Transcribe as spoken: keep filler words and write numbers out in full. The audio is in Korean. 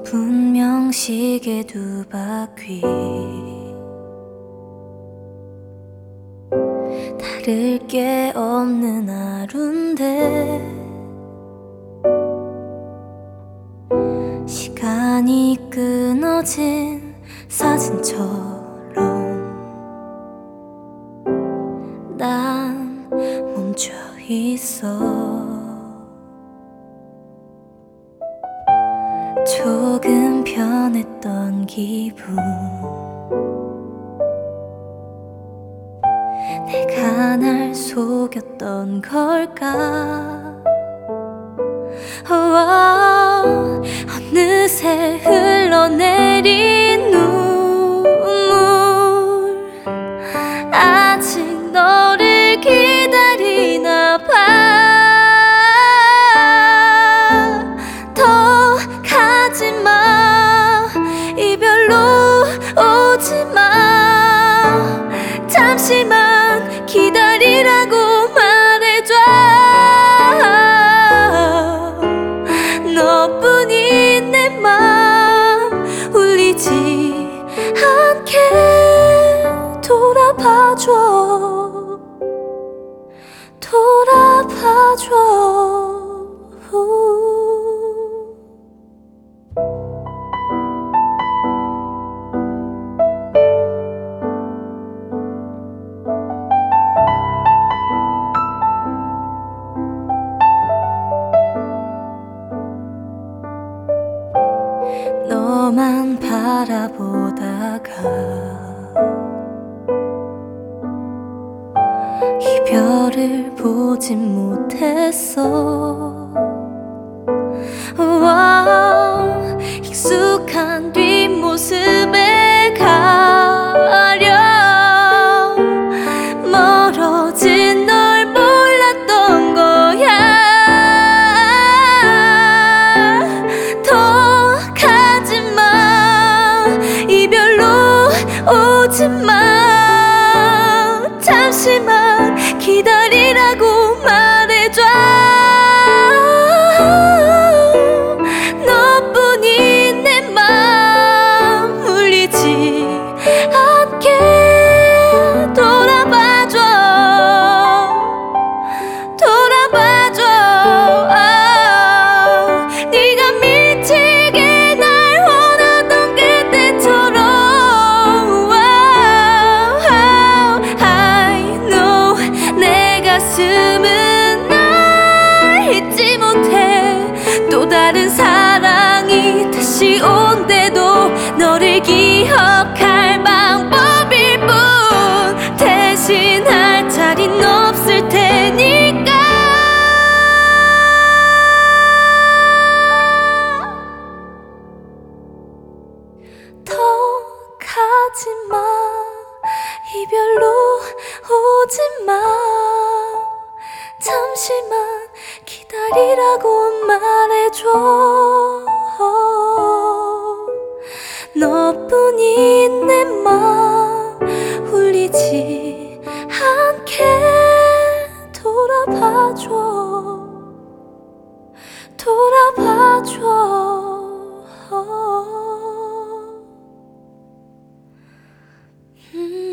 분명 시계 두 바퀴 다를 게 없는 하루인데 시간이 끊어진 사진처럼 난 멈춰 있어. 조금 변했던 기분, 내가 날 속였던 걸까? 어, 어느새 흘러내린 눈물, 아직 너를 기다리나 봐. 더 가지마, 이별로 오지마. 잠시만 기다리라고 말해줘. 너뿐인 내 맘 울리지 않게 돌아봐줘, 돌아봐줘. 너만 바라보다가 이별을 보진 못했어. 와, 익숙한 뒷모습에 가려 멀어진 널 몰랐던 거야. 오지마, 잠시만 기다리라고 말해줘. 너뿐인 내 맘 울리지 않게 돌아봐줘, 돌아봐줘. 아, 네가 미치게 날 원하던 그때처럼. 가슴은 날 잊지 못해. 또 다른 사랑이 다시 온대도 너를 기억할 방법일 뿐. 대신할 자리는 없을 테니까. 더 가지마, 이별로 오지마. 잠시만 기다리라고 말해줘. 너뿐인 내 맘 울리지 않게 돌아봐줘, 돌아봐줘. 음.